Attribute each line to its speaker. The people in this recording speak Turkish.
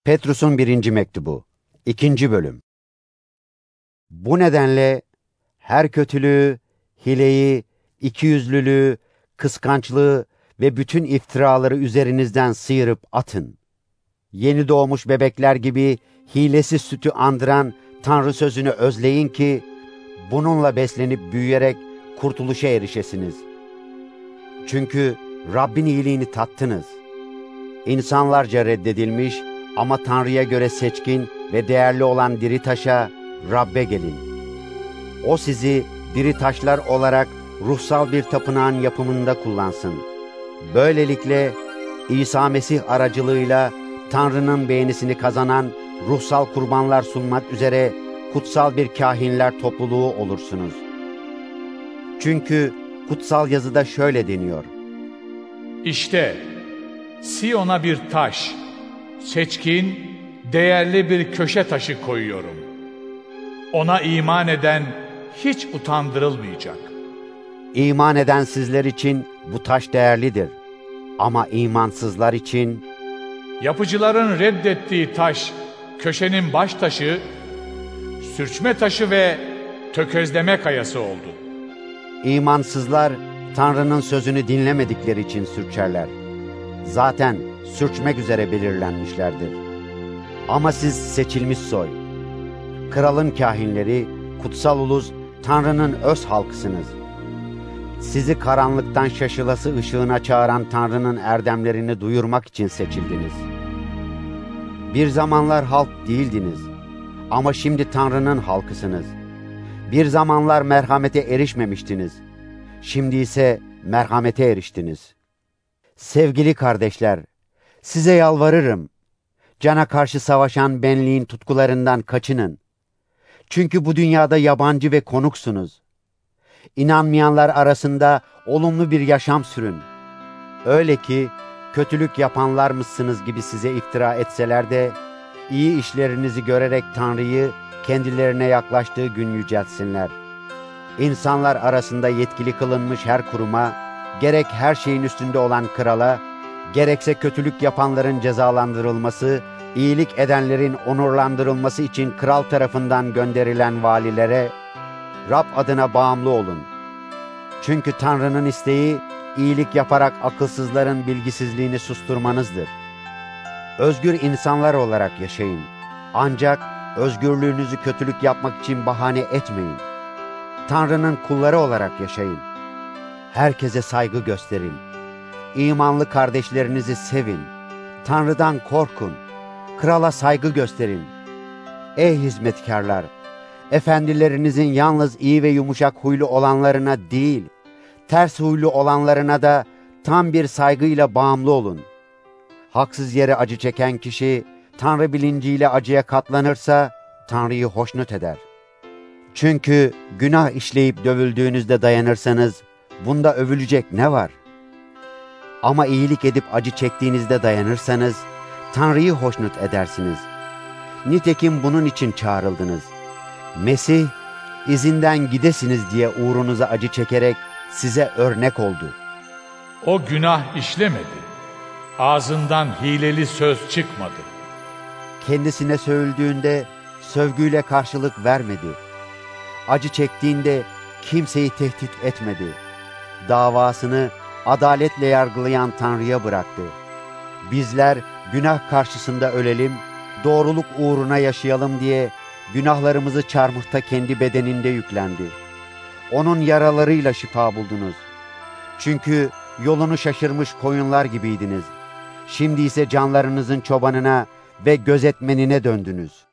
Speaker 1: Petrus'un 1. mektubu 2. bölüm. Bu nedenle her kötülüğü, hileyi, ikiyüzlülüğü, kıskançlığı ve bütün iftiraları üzerinizden sıyırıp atın. Yeni doğmuş bebekler gibi hilesiz sütü andıran Tanrı sözünü özleyin ki, bununla beslenip büyüyerek kurtuluşa erişesiniz. Çünkü Rabbin iyiliğini tattınız. İnsanlarca reddedilmiş ama Tanrı'ya göre seçkin ve değerli olan diri taşa, Rab'be gelin. O sizi diri taşlar olarak ruhsal bir tapınağın yapımında kullansın. Böylelikle İsa Mesih aracılığıyla Tanrı'nın beğenisini kazanan ruhsal kurbanlar sunmak üzere kutsal bir kâhinler topluluğu olursunuz. Çünkü kutsal yazıda şöyle deniyor:
Speaker 2: İşte Siyon'a bir taş, seçkin, değerli bir köşe taşı koyuyorum. Ona iman eden hiç utandırılmayacak.
Speaker 1: İman eden sizler için bu taş değerlidir. Ama imansızlar için
Speaker 2: Yapıcıların reddettiği taş, köşenin baş taşı, sürçme taşı ve tökezleme kayası oldu.
Speaker 1: imansızlar Tanrı'nın sözünü dinlemedikleri için sürçerler. Zaten sürçmek üzere belirlenmişlerdir. Ama siz seçilmiş soy, kralın kâhinleri, kutsal ulus, Tanrı'nın öz halkısınız. Sizi karanlıktan şaşılası ışığına çağıran Tanrı'nın erdemlerini duyurmak için seçildiniz. Bir zamanlar halk değildiniz ama şimdi Tanrı'nın halkısınız. Bir zamanlar merhamete erişmemiştiniz. Şimdi ise merhamete eriştiniz. Sevgili kardeşler, size yalvarırım. Cana karşı savaşan benliğin tutkularından kaçının. Çünkü bu dünyada yabancı ve konuksunuz. İnanmayanlar arasında olumlu bir yaşam sürün. Öyle ki kötülük yapanlarmışsınız gibi size iftira etseler de, iyi işlerinizi görerek Tanrı'yı kendilerine yaklaştığı gün yüceltsinler. İnsanlar arasında yetkili kılınmış her kuruma, gerek her şeyin üstünde olan krala, gerekse kötülük yapanların cezalandırılması, iyilik edenlerin onurlandırılması için kral tarafından gönderilen valilere, Rab adına bağımlı olun. Çünkü Tanrı'nın isteği, iyilik yaparak akılsızların bilgisizliğini susturmanızdır. Özgür insanlar olarak yaşayın. Ancak özgürlüğünüzü kötülük yapmak için bahane etmeyin. Tanrı'nın kulları olarak yaşayın. Herkese saygı gösterin. İmanlı kardeşlerinizi sevin. Tanrı'dan korkun. Krala saygı gösterin. Ey hizmetkarlar! Efendilerinizin yalnız iyi ve yumuşak huylu olanlarına değil, ters huylu olanlarına da tam bir saygıyla bağımlı olun. Haksız yere acı çeken kişi, Tanrı bilinciyle acıya katlanırsa, Tanrı'yı hoşnut eder. Çünkü günah işleyip dövüldüğünüzde dayanırsanız, bunda övülecek ne var? Ama iyilik edip acı çektiğinizde dayanırsanız, Tanrı'yı hoşnut edersiniz. Nitekim bunun için çağrıldınız. Mesih, izinden gidesiniz diye uğrunuza acı çekerek size örnek oldu.
Speaker 2: O günah işlemedi. Ağzından hileli söz çıkmadı.
Speaker 1: Kendisine sövüldüğünde sövgüyle karşılık vermedi. Acı çektiğinde kimseyi tehdit etmedi. Davasını adaletle yargılayan Tanrı'ya bıraktı. Bizler günah karşısında ölelim, doğruluk uğruna yaşayalım diye günahlarımızı çarmıhta kendi bedeninde yüklendi. Onun yaralarıyla şifa buldunuz. Çünkü yolunu şaşırmış koyunlar gibiydiniz. Şimdi ise canlarınızın çobanına ve gözetmenine döndünüz.